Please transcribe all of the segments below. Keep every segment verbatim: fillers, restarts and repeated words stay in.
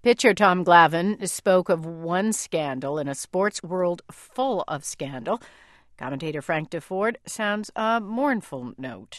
Pitcher Tom Glavine spoke of one scandal in a sports world full of scandal. Commentator Frank Deford sounds a mournful note.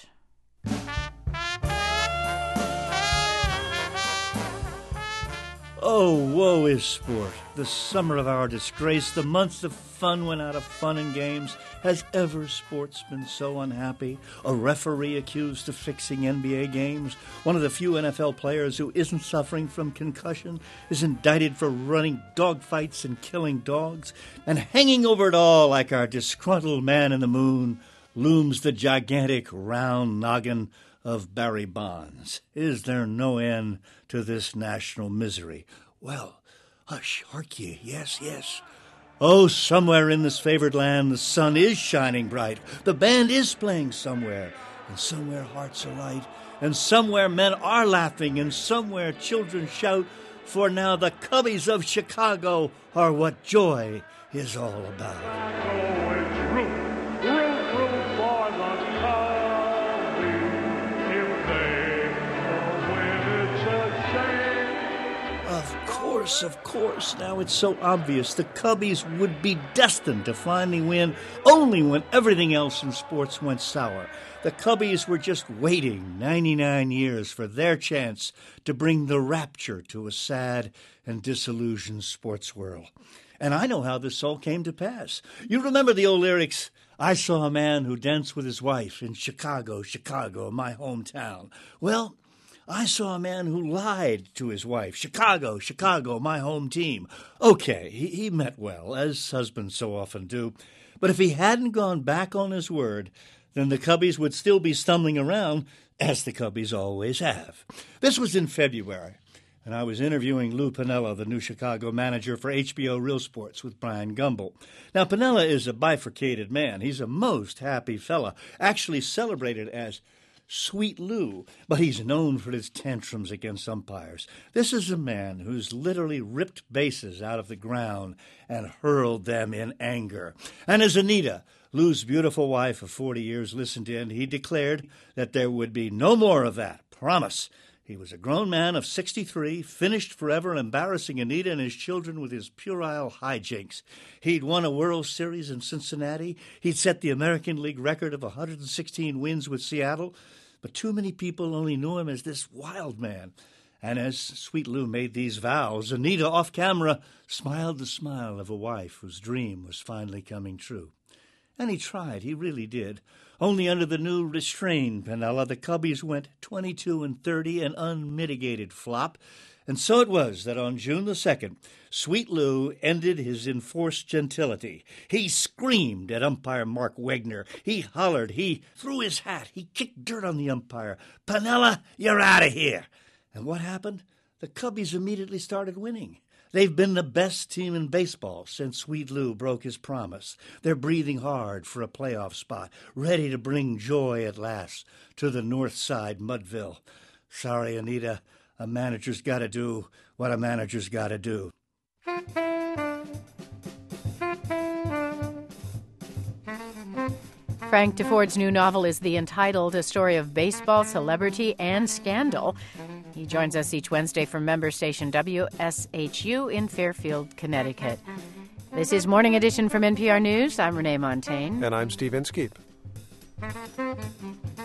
Oh, woe is sport, the summer of our disgrace, the month of fun went out of fun and games. Has ever sports been so unhappy? A referee accused of fixing N B A games, one of the few N F L players who isn't suffering from concussion, is indicted for running dogfights and killing dogs, and hanging over it all like our disgruntled man in the moon looms the gigantic round noggin of Barry Bonds. Is there no end to this national misery? Well, hush, hark ye, yes, yes. Oh, somewhere in this favored land the sun is shining bright. The band is playing somewhere, and somewhere hearts are light, and somewhere men are laughing, and somewhere children shout, for now the Cubbies of Chicago are what joy is all about. Of course, now it's so obvious. The Cubbies would be destined to finally win only when everything else in sports went sour. The Cubbies were just waiting ninety-nine years for their chance to bring the rapture to a sad and disillusioned sports world. And I know how this all came to pass. You remember the old lyrics, I saw a man who danced with his wife in Chicago, Chicago, my hometown. Well, I saw a man who lied to his wife. Chicago, Chicago, my home team. Okay, he, he meant well, as husbands so often do. But if he hadn't gone back on his word, then the Cubbies would still be stumbling around, as the Cubbies always have. This was in February, and I was interviewing Lou Piniella, the new Chicago manager for H B O Real Sports with Brian Gumbel. Now, Piniella is a bifurcated man. He's a most happy fella, actually celebrated as Sweet Lou, but he's known for his tantrums against umpires. This is a man who's literally ripped bases out of the ground and hurled them in anger. And as Anita, Lou's beautiful wife of forty years, listened in, he declared that there would be no more of that. Promise. He was a grown man of sixty-three, finished forever embarrassing Anita and his children with his puerile hijinks. He'd won a World Series in Cincinnati. He'd set the American League record of one hundred sixteen wins with Seattle. But too many people only knew him as this wild man. And as Sweet Lou made these vows, Anita, off camera, smiled the smile of a wife whose dream was finally coming true. And he tried, he really did. Only under the new restrained Piniella, the Cubbies went twenty-two and thirty, an unmitigated flop. And so it was that on June the second, Sweet Lou ended his enforced gentility. He screamed at umpire Mark Wegner. He hollered. He threw his hat. He kicked dirt on the umpire. Piniella, you're out of here. And what happened? The Cubbies immediately started winning. They've been the best team in baseball since Sweet Lou broke his promise. They're breathing hard for a playoff spot, ready to bring joy at last to the North Side Mudville. Sorry, Anita. A manager's got to do what a manager's got to do. Frank Deford's new novel is The Entitled, a story of baseball, celebrity, and scandal. He joins us each Wednesday from member station W S H U in Fairfield, Connecticut. This is Morning Edition from N P R News. I'm Renee Montagne. And I'm Steve Inskeep.